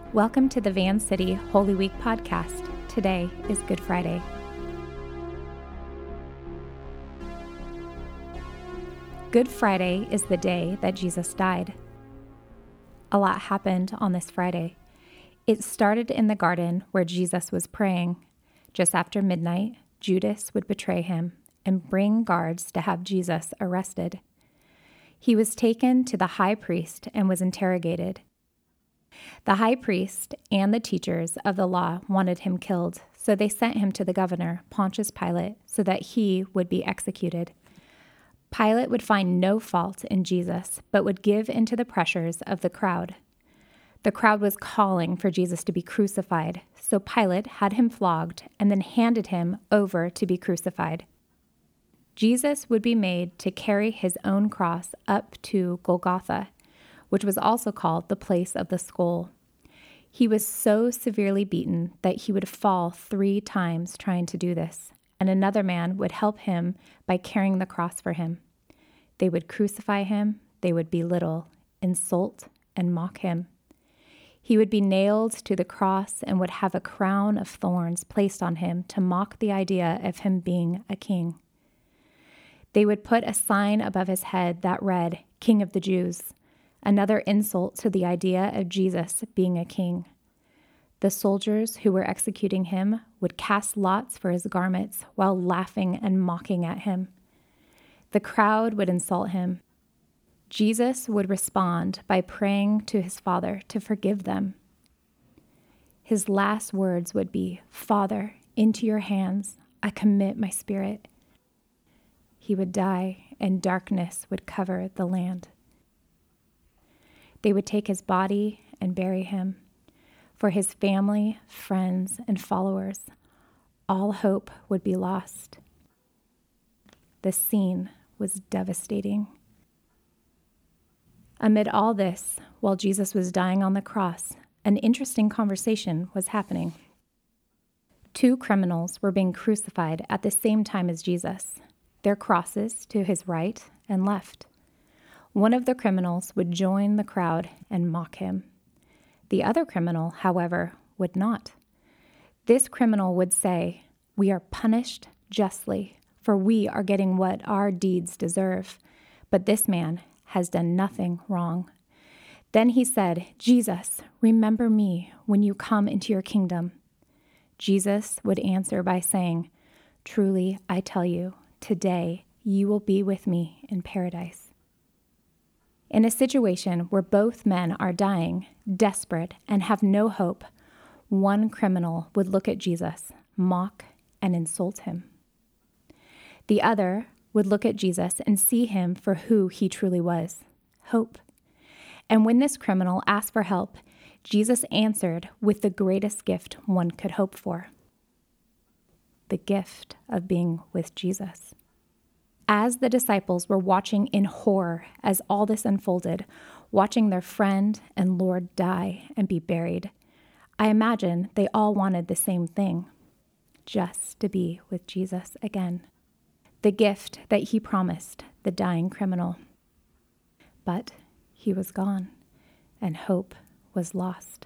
Welcome to the Van City Holy Week podcast. Today is Good Friday. Good Friday is the day that Jesus died. A lot happened on this Friday. It started in the garden where Jesus was praying. Just after midnight, Judas would betray him and bring guards to have Jesus arrested. He was taken to the high priest and was interrogated. The high priest and the teachers of the law wanted him killed, so they sent him to the governor, Pontius Pilate, so that he would be executed. Pilate would find no fault in Jesus, but would give into the pressures of the crowd. The crowd was calling for Jesus to be crucified, so Pilate had him flogged and then handed him over to be crucified. Jesus would be made to carry his own cross up to Golgotha, which was also called the place of the skull. He was so severely beaten that he would fall 3 times trying to do this, and another man would help him by carrying the cross for him. They would crucify him, they would belittle, insult, and mock him. He would be nailed to the cross and would have a crown of thorns placed on him to mock the idea of him being a king. They would put a sign above his head that read, "King of the Jews," another insult to the idea of Jesus being a king. The soldiers who were executing him would cast lots for his garments while laughing and mocking at him. The crowd would insult him. Jesus would respond by praying to his Father to forgive them. His last words would be, "Father, into your hands I commit my spirit." He would die, and darkness would cover the land. They would take his body and bury him. For his family, friends, and followers, all hope would be lost. The scene was devastating. Amid all this, while Jesus was dying on the cross, an interesting conversation was happening. 2 criminals were being crucified at the same time as Jesus, their crosses to his right and left. One of the criminals would join the crowd and mock him. The other criminal, however, would not. This criminal would say, "We are punished justly, for we are getting what our deeds deserve. But this man has done nothing wrong." Then he said, "Jesus, remember me when you come into your kingdom." Jesus would answer by saying, "Truly, I tell you, today you will be with me in paradise." In a situation where both men are dying, desperate, and have no hope, one criminal would look at Jesus, mock, and insult him. The other would look at Jesus and see him for who he truly was, hope. And when this criminal asked for help, Jesus answered with the greatest gift one could hope for: the gift of being with Jesus. As the disciples were watching in horror as all this unfolded, watching their friend and Lord die and be buried, I imagine they all wanted the same thing, just to be with Jesus again, the gift that he promised the dying criminal. But he was gone, and hope was lost.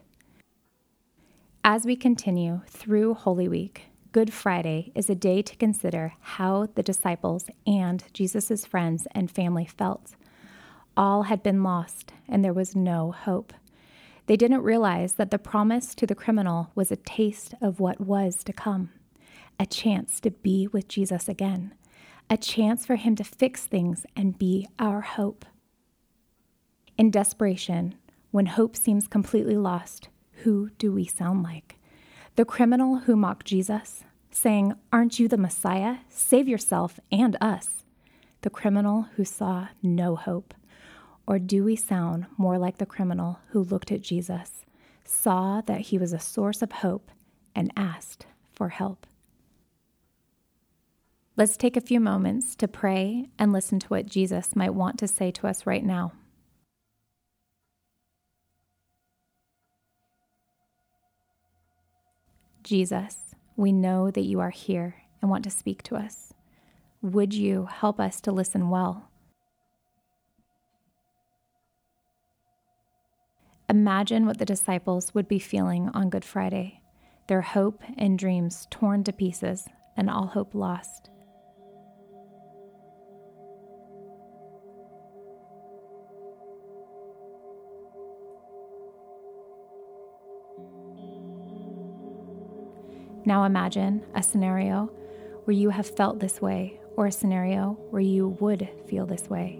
As we continue through Holy Week, Good Friday is a day to consider how the disciples and Jesus' friends and family felt. All had been lost, and there was no hope. They didn't realize that the promise to the criminal was a taste of what was to come, a chance to be with Jesus again, a chance for him to fix things and be our hope. In desperation, when hope seems completely lost, who do we sound like? The criminal who mocked Jesus, saying, "Aren't you the Messiah? Save yourself and us." The criminal who saw no hope. Or do we sound more like the criminal who looked at Jesus, saw that he was a source of hope, and asked for help? Let's take a few moments to pray and listen to what Jesus might want to say to us right now. Jesus, we know that you are here and want to speak to us. Would you help us to listen well? Imagine what the disciples would be feeling on Good Friday, their hope and dreams torn to pieces and all hope lost. Now imagine a scenario where you have felt this way, or a scenario where you would feel this way.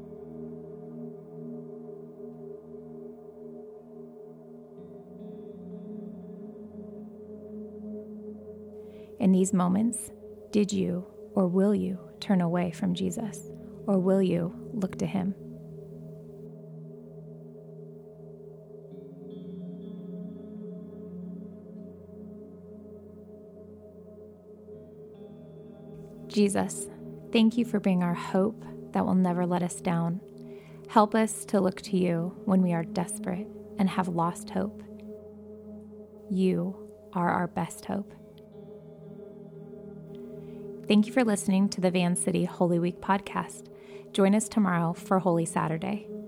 In these moments, did you or will you turn away from Jesus, or will you look to him? Jesus, thank you for being our hope that will never let us down. Help us to look to you when we are desperate and have lost hope. You are our best hope. Thank you for listening to the Van City Holy Week podcast. Join us tomorrow for Holy Saturday.